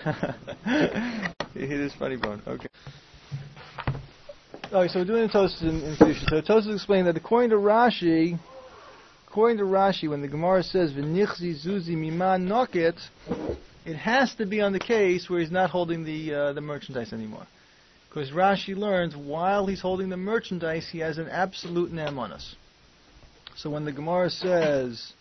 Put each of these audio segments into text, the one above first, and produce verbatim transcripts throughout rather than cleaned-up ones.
He hit his funny bone. Okay. Alright, so we're doing the Tosfos in, in Kedusha. So Tosfos explained that according to Rashi, according to Rashi, when the Gemara says V'nichzi zuzi miman noket, it has to be on the case where he's not holding the uh, the merchandise anymore. Because Rashi learns while he's holding the merchandise, he has an absolute ne'emanus. So when the Gemara says,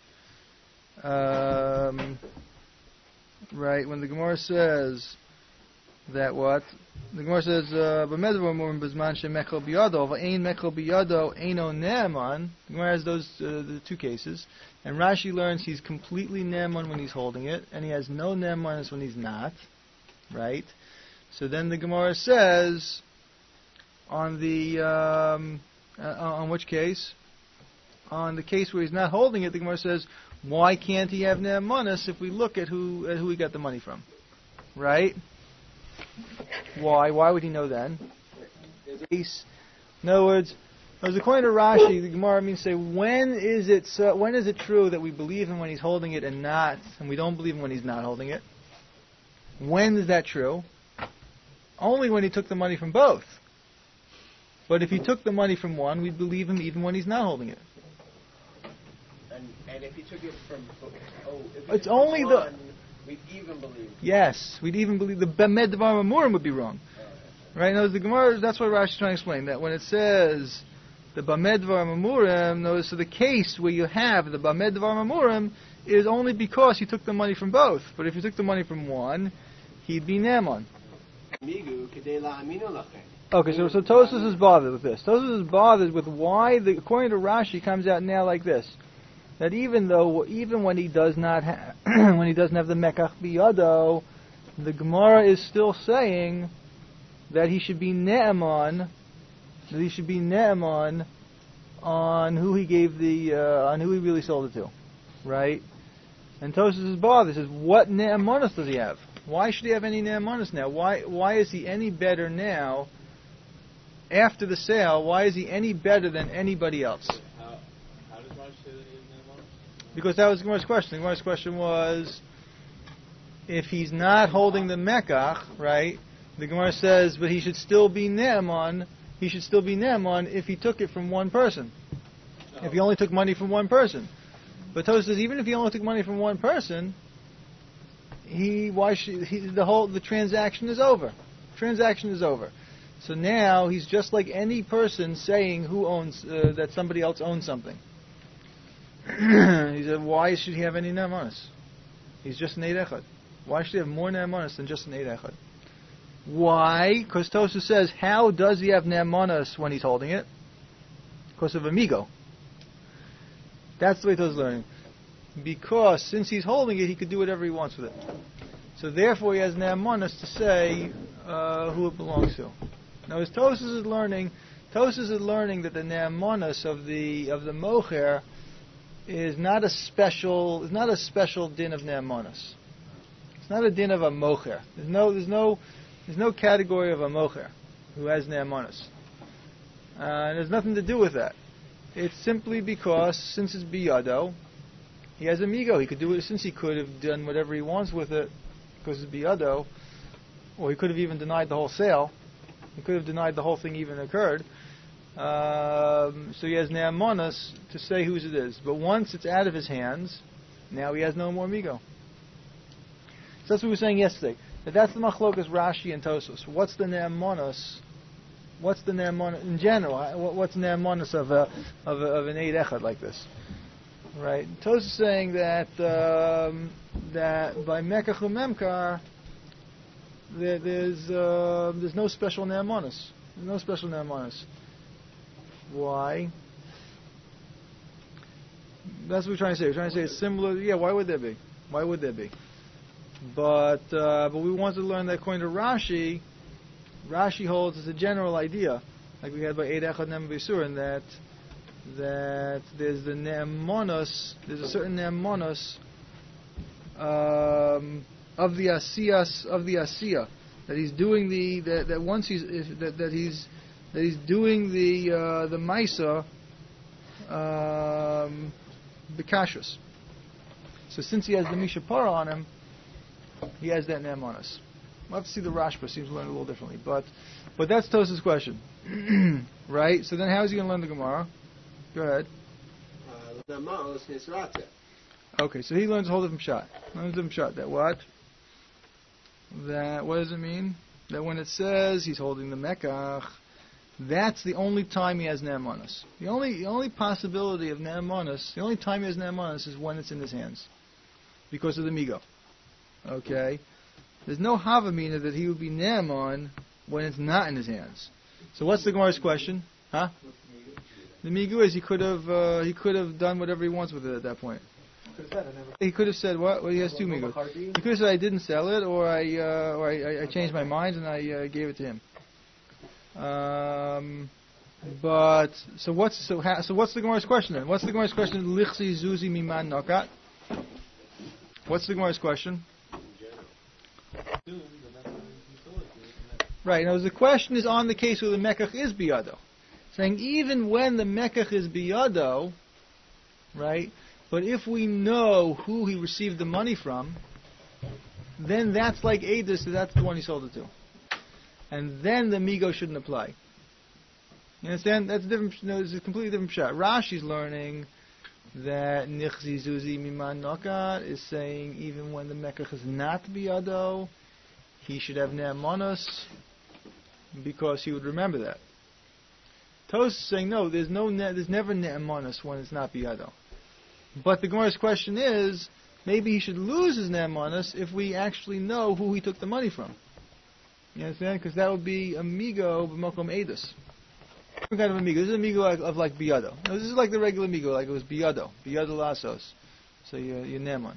um, right, when the Gemara says that what? The Gemara says, "B'medvar murim b'zman she'mechel biyado, v'ein mechel biyado eino ne'eman." The Gemara has those uh, the two cases, and Rashi learns he's completely ne'eman when he's holding it, and he has no ne'emanus when he's not. Right. So then the Gemara says, on the um, uh, on which case? On the case where he's not holding it, the Gemara says, why can't he have ne'emanus if we look at who at who he got the money from? Right. Why? Why would he know then? In other words, as according to Rashi, the Gemara means say, when is it so, when is it true that we believe him when he's holding it and not, and we don't believe him when he's not holding it? When is that true? Only when he took the money from both. But if he took the money from one, we'd believe him even when he's not holding it. And, and if he took it from, oh, if he it's took only one, the. We'd even believe. Yes, we'd even believe the B'med Devar Mamurim would be wrong. Oh, right? Now, the Gemara, that's what Rashi is trying to explain. That when it says the B'med Devar Mamurim, notice so the case where you have the B'med Devar Mamurim is only because he took the money from both. But if he took the money from one, he'd be Naaman. Okay, so so Tosfos is bothered with this. Tosfos is bothered with why, the, according to Rashi, comes out now like this. That even though, even when he does not have, when he doesn't have the mekach biyado, the Gemara is still saying that he should be ne'eman, that he should be ne'eman on who he gave the, uh, on who he really sold it to, right? And Tosfos is bothered. He says, what ne'emanus does he have? Why should he have any ne'emanus now? Why, why is he any better now? After the sale, why is he any better than anybody else? How, how does Rashi say that he has ne'emanus? Because that was the Gemara's question. The Gemara's question was, if he's not holding the mekach, right? The Gemara says, but he should still be ne'eman. He should still be ne'eman if he took it from one person. No. If he only took money from one person. But Tosfos says, even if he only took money from one person, he why should he, the whole the transaction is over. Transaction is over. So now he's just like any person saying who owns uh, that somebody else owns something. He said, why should he have any ne'emanus? He's just an eid echad. Why should he have more ne'emanus than just an eid echad? Why? Because Tosfos says, how does he have ne'emanus when he's holding it? Because of amigo. That's the way Tosfos is learning. Because since he's holding it, he could do whatever he wants with it. So therefore, he has ne'emanus to say uh, who it belongs to. Now, as Tosfos is learning, Tosfos is learning that the ne'emanus of the of the mocher is not a special is not a special din of ne'emanus. It's not a din of a mocher. There's no there's no there's no category of a mocher who has ne'emanus. Uh, and there's nothing to do with that. It's simply because since it's biyado, he has amigo. He could do it since he could have done whatever he wants with it because it's biyado, or he could have even denied the whole sale. He could have denied the whole thing even occurred. Um, so he has ne'emanus to say whose it is. But once it's out of his hands, now he has no more amigo. So that's what we were saying yesterday. That that's the machlokas Rashi and Tosfos. What's the ne'emanus? What's the ne'emanus in general? What's ne'emanus of a of, a, of an eid echad like this? Right. Tosfos is saying that um, that by mekach u'memkar there, there's uh, there's no special ne'emanus. There's no special ne'emanus. Why? That's what we're trying to say. We're trying to say it's similar. Yeah. Why would there be? Why would there be? But uh, but we want to learn that according to Rashi, Rashi holds as a general idea, like we had by Eid Echad Nem B'Yisur, and that that there's the ne'emanus, there's a certain ne'emanus um, of the asiyas of the asiya, that he's doing the that, that once he's that, that he's that he's doing the uh, the maisa um, b'kashus. So since he has the mishapara on him, he has that ne'emanus. We'll have to see the Rashba. Seems to learn a little differently, but but that's Tos's question, right? So then, how is he going to learn the Gemara? Go ahead. Okay, so he learns a whole different shot. Learns a different shot. That what? That what does it mean? That when it says he's holding the Mekach, that's the only time he has Ne'emanos. The only the only possibility of Ne'emanos, the only time he has Ne'emanos is when it's in his hands, because of the Migo. Okay? There's no Havamina that he would be Ne'eman when it's not in his hands. So what's the Gemara's question? Huh? The Migu is he could have uh, he could have done whatever he wants with it at that point. He could have said what? Well, he has two Migus. He could have said I didn't sell it, or I uh, or I, I changed my mind and I uh, gave it to him. Um, but so what's so ha, so what's the Gemara's question then? What's the Gemara's question? Lichsi zuzi miman nakat. What's the Gemara's question? Right. Now the question is on the case where the mekach is biyado, saying even when the mekach is biyado, right? But if we know who he received the money from, then that's like Eidos, so that's the one he sold it to. And then the Migo shouldn't apply. You understand? That's different. No, it's a completely different shot. Rashi's learning that Nichzi Zuzi Miman Nokat is saying even when the Mekach is not Biyado, he should have Ne'emanos because he would remember that. Tos is saying no, there's no, ne- there's never Ne'emanos when it's not Biyado. But the Gemara's question is, maybe he should lose his Ne'emanos if we actually know who he took the money from. You understand? Because that would be amigo b'mokom edus. What kind of amigo? This is amigo like, of like biyado. No, this is like the regular amigo, like it was biyado, biyado lasos. So you're, you're Ne'eman.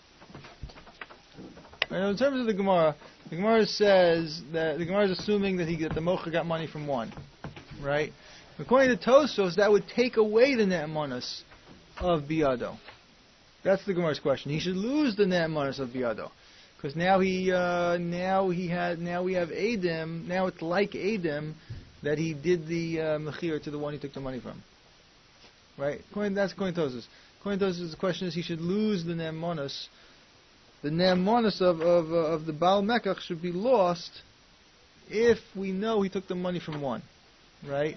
Right, in terms of the Gemara, the Gemara says that the Gemara is assuming that he that the mocha got money from one, right? According to Tosos, that would take away the Ne'emanos of biyado. That's the Gemara's question. He should lose the Ne'emanos of biyado. Because now he, uh, now he had, now we have Adam. Now it's like Adam that he did the uh, mechir to the one he took the money from, right? According, that's according to Tosos. According to Tosos, the question is he should lose the ne'emanos. The ne'emanos of of, uh, of the Baal Mekach should be lost if we know he took the money from one, right?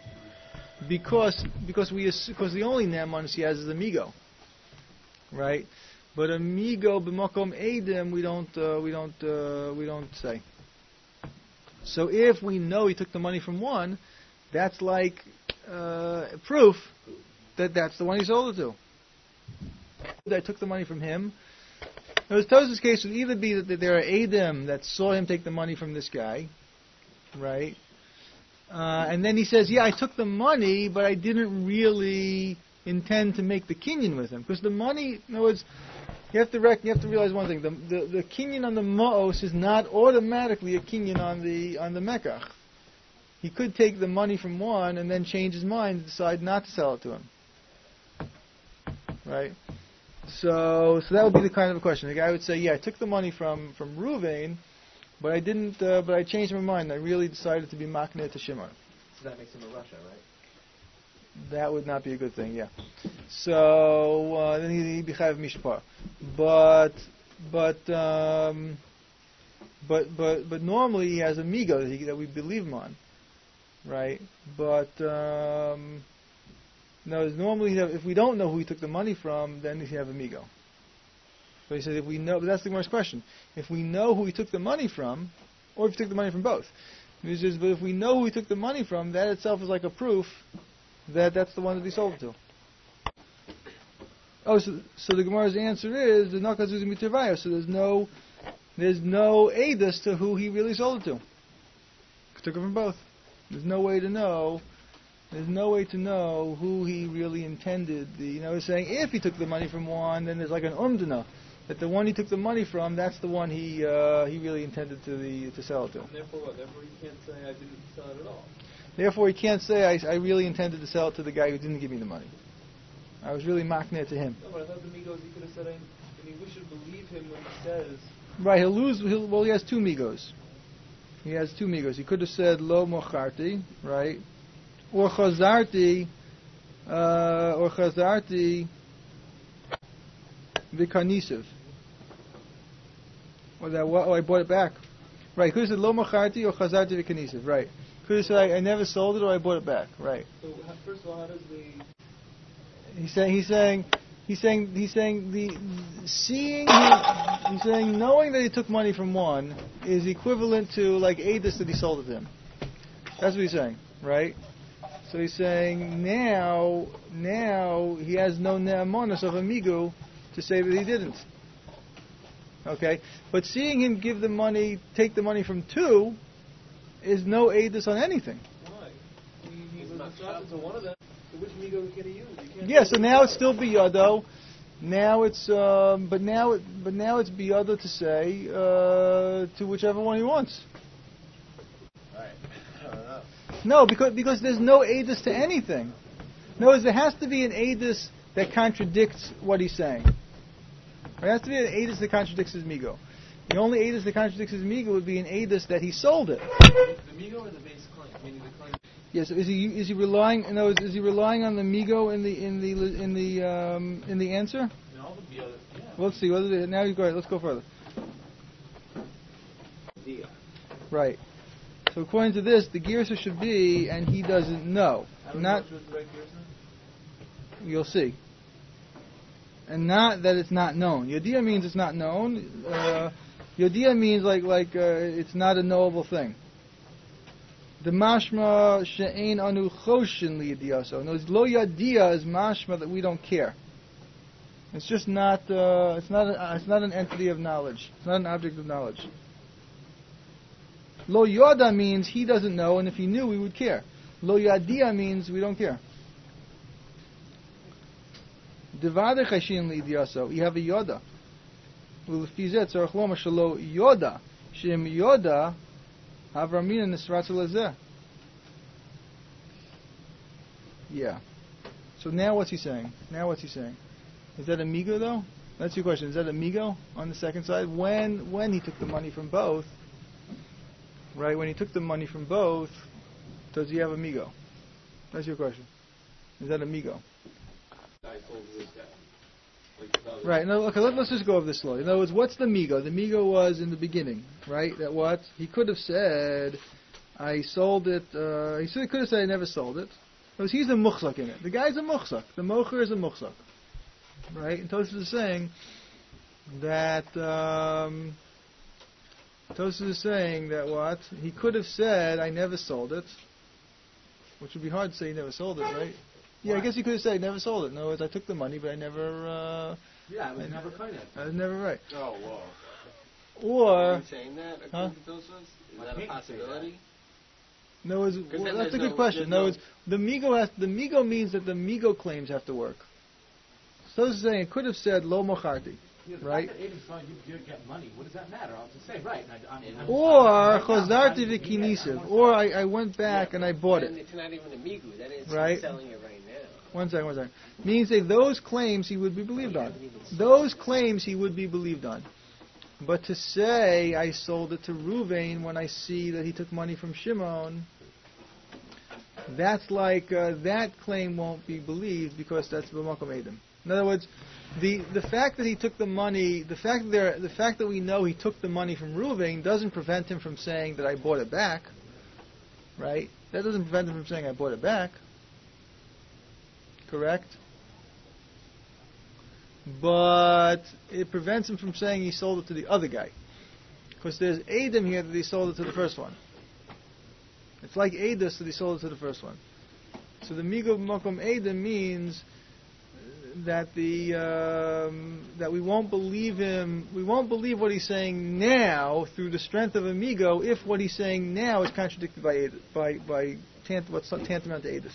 Because because we because the only ne'emanos he has is amigo, right? But amigo b'makom edim we don't uh, we don't uh, we don't say. So if we know he took the money from one, that's like uh, proof that that's the one he sold it to. I took the money from him. Now, as Tos's case would either be that there are edim that saw him take the money from this guy, right? Uh, and then he says, "Yeah, I took the money, but I didn't really intend to make the kinyan with him because the money." In other words, you have to rec- you have to realize one thing: the the, the kinyan on the ma'os is not automatically a kinyan on the on the mekach. He could take the money from one and then change his mind and decide not to sell it to him, right? So so that would be the kind of a question. The guy would say, "Yeah, I took the money from from Ruvain, but I didn't. Uh, but I changed my mind. I really decided to be makneh to Shimon." So that makes him a Russia, right? That would not be a good thing, yeah. So uh, then he'd he be chayav mishpar, but but um, but but but normally he has a migo that, he, that we believe him on, right? But um, no, normally if we don't know who he took the money from, then he have a migo. But he said if we know, but that's the Gemara's question. If we know who he took the money from, or if he took the money from both, he says, but if we know who he took the money from, that itself is like a proof that that's the one that he sold it to. Oh, so, so the Gemara's answer is the nakazuzi mitirvayo. So there's no, there's no edus to who he really sold it to. He took it from both. There's no way to know. There's no way to know who he really intended. The, you know, he's saying if he took the money from one, then there's like an umdana that the one he took the money from, that's the one he uh, he really intended to the to sell it to. And therefore, what? Therefore, he can't say I didn't sell it at all. Therefore, he can't say, I, I really intended to sell it to the guy who didn't give me the money. I was really makneh to him. No, but I thought the Migos, he could have said, I, I mean, we should believe him when he says... Right, he'll lose, he'll, well, he has two Migos. He has two Migos. He could have said, Lo mocharti, right? Or chazarti, uh, or chazarti vikarnisiv. Or that, oh, I bought it back. Right. Could have said lo macharti or chazarti v'kanisiv. Right. Could have said I, I never sold it or I bought it back. Right. So how- first of all, how does the He's saying he's saying he's saying he's saying the seeing he, he's saying knowing that he took money from one is equivalent to like Adis that he sold it to him. That's what he's saying, right? So he's saying now now he has no ne'amonos of amigo to say that he didn't. Okay, but seeing him give the money, take the money from two, is no Adis on anything. why? He, he was instructed to one of them. So which migo can he use? You can't Yeah, say so which now one. it's still biyado. Now it's, um, but now, it, but now it's biyado to say uh, to whichever one he wants. Right. I don't know. No, because because there's no adis to anything. In other words, there has to be an adis that contradicts what he's saying. There has to be an adis that contradicts his migo. The only adis that contradicts his migo would be an adis that he sold it. The migo or the base claim, meaning the claim. Yes, is he is he relying? In other words, is he relying on the migo in the in the in the um, in the answer? No, the other, yeah. Well, let's see. What is it? Now you go ahead. Let's go further. Deal. Right. So according to this, the girsa should be, and he doesn't know. How do we Not know which was the right person? you'll see. And not that it's not known. Yodia means it's not known. Uh, Yodia means like like uh, it's not a knowable thing. The mashma she'ein anu choshin liyadiyaso. No, lo yadia is mashma that we don't care. It's just not. Uh, it's not. A, it's not an entity of knowledge. It's not an object of knowledge. Lo yada means he doesn't know, and if he knew, we would care. Lo yadia means we don't care. Devade chashin liyadiyaso. You have a yoda. Ulfizet tzarich lomar shelo yoda. Shem yoda. Havramina nisratz lezeh. Yeah. So now what's he saying? Now what's he saying? Is that amigo though? That's your question. Is that amigo on the second side? When when he took the money from both, right? When he took the money from both, does he have amigo? That's your question. Is that amigo? I told this guy. Like, that was- Right. No. Okay. Let, let's just go over this slowly. In other words, what's the migo? The migo was in the beginning, right? That what he could have said. I sold it. Uh, he could have said I never sold it. Because he's a muchzak in it. The guy's a muchzak. The mocher is a muchzak, right? And Tosfos is saying that. Um, Tosfos is saying that what he could have said I never sold it, which would be hard to say he never sold it, right? Yeah, I guess he could have said I never sold it. In other words, I took the money, but I never. Uh, Yeah, I was never kind of. I was never right. Oh, whoa. Are Or you saying that? Huh? according to Tosfos? Is I that a hate to say possibility? no, words, then well, that's there's a good no- question. In there's other no- words, the migo has the migo means that the migo claims have to work. So it's saying it could have said lo mocharti, Yeah, the right? fact that Aiden's telling you to get money, what does that matter? I'll just say, right. I, I'm, I'm, Or I'm- chozarti I'm- v'kinisiv, or I, I went back Yeah, and I bought and it. it's not even a migu. That is Right. selling it right now. One second, one second. Means that those claims he would be believed on. Those claims he would be believed on. But to say I sold it to Ruvain when I see that he took money from Shimon, that's like uh, that claim won't be believed because that's b'makom edom. In other words, the the fact that he took the money, the fact that there, the fact that we know he took the money from Ruvain doesn't prevent him from saying that I bought it back, right? That doesn't prevent him from saying I bought it back. Correct? But it prevents him from saying he sold it to the other guy. Because there's Adam here that he sold it to the first one. It's like Adus that he sold it to the first one. So the Migo Mokom Adam means that the um, that we won't believe him, we won't believe what he's saying now through the strength of Amigo if what he's saying now is contradicted by Adus, by by tant, what's tantamount to Adus.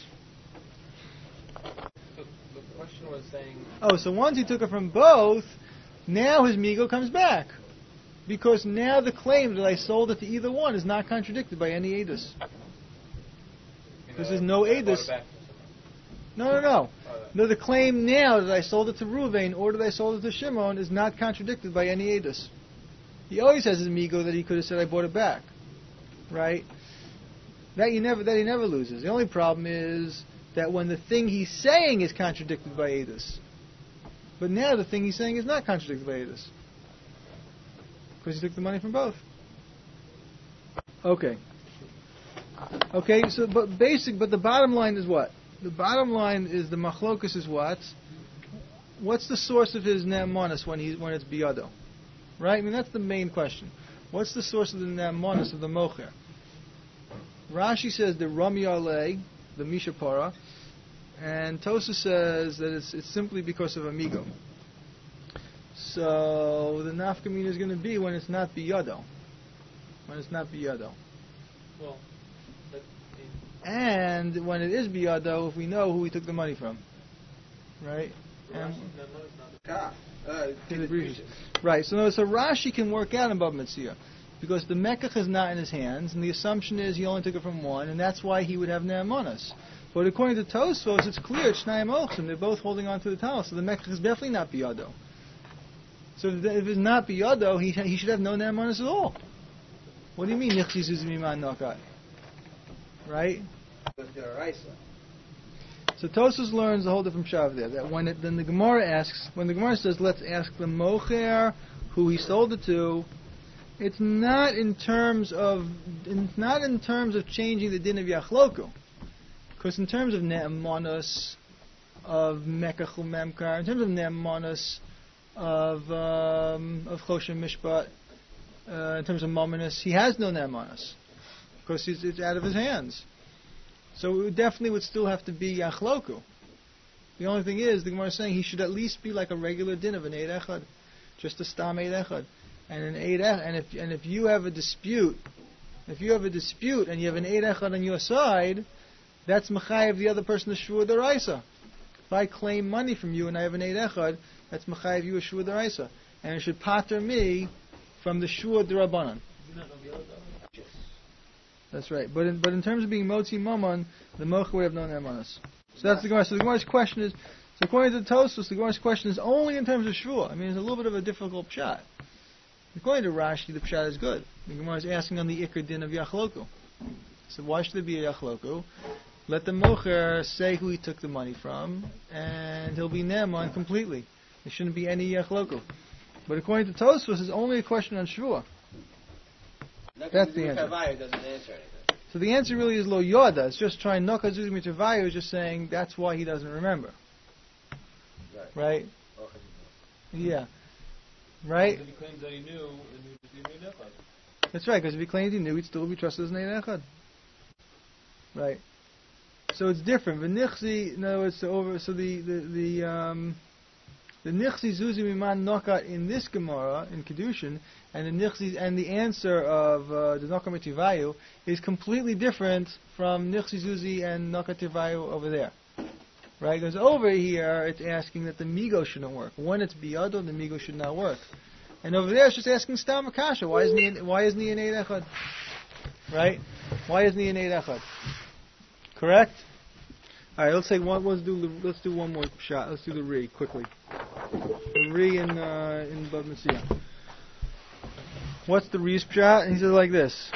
The, the question was saying, Oh, so once he took it from both, now his migo comes back. Because now the claim that I sold it to either one is not contradicted by any Adus. Because there's no Adus. No, no, no. No, the claim now that I sold it to Ruvain or that I sold it to Shimon is not contradicted by any Adus. He always has his migo that he could have said I bought it back. Right? That you never that he never loses. The only problem is that when the thing he's saying is contradicted by Adus. But now the thing he's saying is not contradicted by Adus. Because he took the money from both. Okay. Okay, so but basic, but the bottom line is what? The bottom line is the machlokus is what? What's the source of his ne'emanis when he when it's biyado? Right? I mean that's the main question. What's the source of the ne'emanis of the mocher? Rashi says the Rami Alei, the Mishapara, and Tosa says that it's it's simply because of amigo. So the nafkamina is going to be when it's not biyado. When it's not biyado. Well, that, And when it is biyado, if we know who we took the money from. Right? And Ah, uh, right, so, so Rashi can work out in Bab Metzia. Because the mekach is not in his hands, and the assumption is he only took it from one, and that's why he would have ne'emanas. But according to Tosfos, it's clear, it's Shnayim Ochsim, they're both holding on to the talent, so the mekach is definitely not biyado. So if if it's not biyado, he, he should have no ne'emanas at all. What do you mean, Nichsi Zuzimiman Nakat? Right? So Tosfos learns a whole different shav there. That when it, then the Gemara asks, when the Gemara says, let's ask the mocher who he sold it to, it's not in terms of, it's not in terms of changing the din of Yachloku, because in terms of ne'emanos, of mekach u'memkar, in terms of ne'emanos, of um, of choshen mishpat, uh, in terms of mominus, he has no ne'emanos, because it's, it's out of his hands. So it definitely would still have to be Yachloku. The only thing is, the Gemara is saying he should at least be like a regular din of an Eid Echad, just a stam Eid Echad. And an Eid Echad, and if and if you have a dispute, if you have a dispute and you have an Eid Echad on your side, that's Machayev the other person is Shua Deraisa. If I claim money from you and I have an Eid Echad, that's Machayev you a Shua Deraisa. And it should pater me from the Shua Derabanan. That's right. But in, but in terms of being Motzi Mammon, the Mocha would have no Nemanas. So that's the Gemara. So the Gemara's question is, so according to the Tosfos, the Gemara's question is only in terms of Shua. I mean, it's a little bit of a difficult pshat. According to Rashi, the pshat is good. The Gemara is asking on the Iker din of Yachloku. So why should there be a Yachloku? Let the Mocher say who he took the money from, and he'll be Ne'eman completely. There shouldn't be any Yachloku. But according to Tosfos, it's only a question on Shua. That's the answer. Doesn't answer anything. So the answer really is Lo Yoda. It's just trying Nokazuz Mitavayu is just saying that's why he doesn't remember. Right. Right? Yeah. Right? If he claims that he knew, then he would be made echad. That's right, because if he claimed he knew, he'd still be trusted as an Eid Echad. Right. So it's different. The Nichzi, in other words, so over, so the, the, the, um, the Nichzi Zuzi Miman Nokat in this Gemara, in Kedushin, and the Nichzi, and the answer of uh, the Nokat Mitivayu is completely different from Nichzi Zuzi and Nokat Tivayu over there. Right? Because over here, it's asking that the Migo shouldn't work. When it's Biyado, the Migo should not work. And over there, it's just asking Stam Akasha. Why isn't he, why isn't he an Eid Echad? Right? Why isn't he an Eid Echad? Correct? Alright, let's take one, let's do, let's do one more shot. Let's do the Re, quickly. The Re in, uh, in Bab Metzia. What's the Re's shot? And he says like this.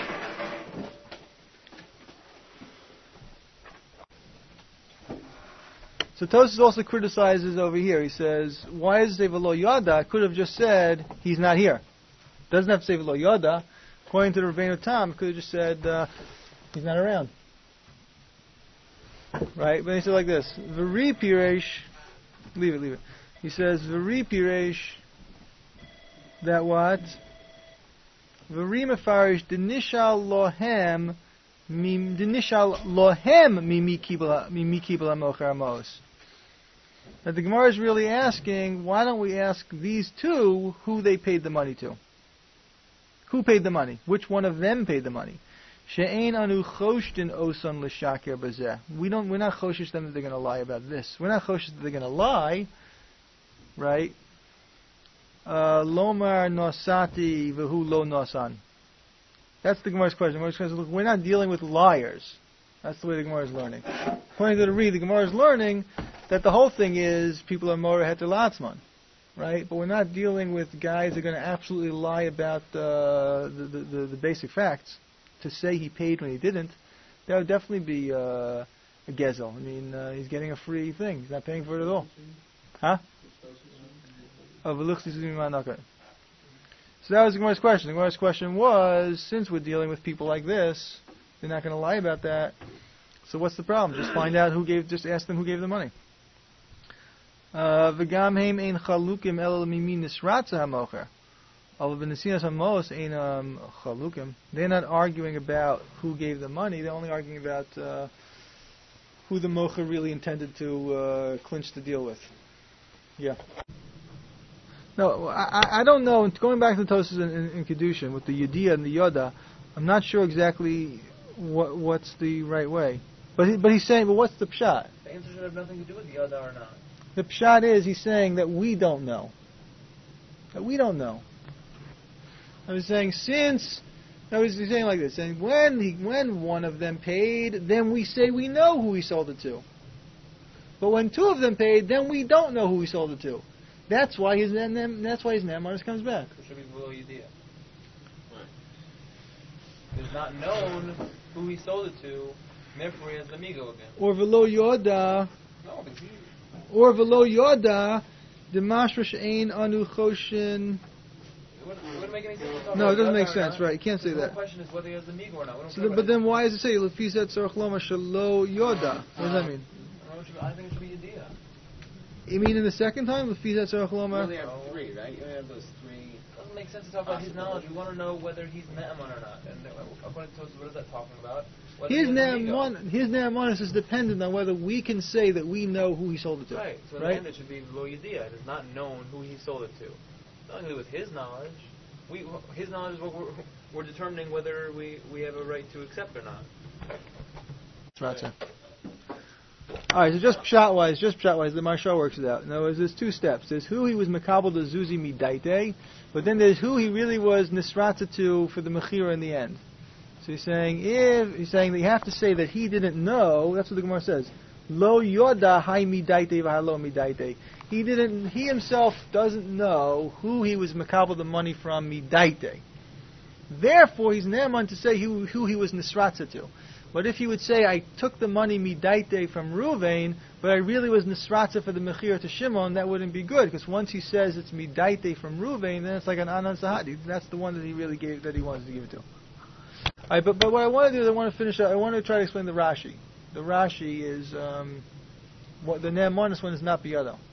So Tosfos also criticizes over here. He says, why does it say V'lo Yada? Could have just said, he's not here. Doesn't have to say V'lo Yada. According to the Rabbeinu Tam, could have just said, uh, he's not around. Right? But he said like this, V'ri Piresh, leave it, leave it. He says, V'ri Piresh, that what? V'ri Mefarish, Dinishal Lohem, Dinishal Lohem, Mimi Kibla Mocher Amos. That the Gemara is really asking, why don't we ask these two who they paid the money to? Who paid the money? Which one of them paid the money? She'ein anu choshtin osan l'shaker bazeh. We don't. We're not choshish them that they're going to lie about this. We're not choshish that they're going to lie, right? Uh, Lomar nosati v'hu lo nosan. That's the Gemara's question. The Gemara's question is, look, we're not dealing with liars. That's the way the Gemara is learning. According to the Reed, the Gemara is learning that the whole thing is people are more heter latzman, right? But we're not dealing with guys that are going to absolutely lie about uh, the, the, the the basic facts. To say he paid when he didn't, that would definitely be uh, a gezel. I mean, uh, he's getting a free thing. He's not paying for it at all. Huh? Of So that was the Gemara's question. The Gemara's question was, since we're dealing with people like this, they're not going to lie about that. So what's the problem? Just find out who gave. Just ask them who gave the money. V'gam heim ein chalukim el mimi nisratza hamocher. Al v'nesinas hamos ein chalukim. They're not arguing about who gave the money. They're only arguing about uh, who the mocher really intended to uh, clinch the deal with. Yeah. No, I, I don't know. Going back to the Tosfos in, in, in Kedushin with the Yediyah and the Yoda, I'm not sure exactly what what's the right way. But he, but he's saying, but what's the pshat? The answer should have nothing to do with Yoda or not. The pshat is he's saying that we don't know. That we don't know. I was saying since I was saying like this, saying when he, when one of them paid, then we say we know who he sold it to. But when two of them paid, then we don't know who he sold it to. That's why his that's why his Naamanus comes back. It should be below Yediyah. It's not known who he sold it to. Therefore, he has the Migo again. Or velo Yoda. No, because he. Or velo Yoda, the mashrash ein anu choshin. It wouldn't, it wouldn't make any sense. To No, it doesn't Yoda make or sense, not. right? You can't say The that. whole question is whether he has the Migo or not. We don't So care then, about but then it. why does it say lefizet tzorach loma shelo Yoda? What does that mean? I, don't know, it should be- I think it should be Yediyah. You mean in the second time lefizet tzorach You loma? only have three, right? You only have those three. It doesn't make sense to talk about his knowledge. We want to know whether he's Naaman or not. And uh, according to Tosfos, what is that talking about? Whether His he has the Migo. Naaman, his Naamanus is dependent on whether we can say that we know who he sold it to. Right. So in Right? the end, it should be below Yediyah. It is not known who he sold it to. Not only with his knowledge. We his knowledge is what we're, we're determining whether we, we have a right to accept or not. Right. Alright, so just pshat wise, just pshat wise, the Maharsha works it out. In other words, there's two steps. There's who he was makabel the zuzi midaite, but then there's who he really was nisratza to for the mechira in the end. So he's saying if he's saying that you have to say that he didn't know. That's what the Gemara says. Lo yoda hai midaite v'halo midaite. He didn't. He himself doesn't know who he was makabel the money from midaite. Therefore, he's naaman to say who, who he was nisratza to. But if he would say, I took the money midaite from Ruvain, but I really was nisratza for the mechira to Shimon, that wouldn't be good. Because once he says it's midaite from Ruvain, then it's like an anan sahadi. That's the one that he really gave, that he wanted to give it to. Alright, but, but what I want to do is I want to finish up, I want to try to explain the Rashi. The Rashi is, um, what the Naamanus one is not Biyado.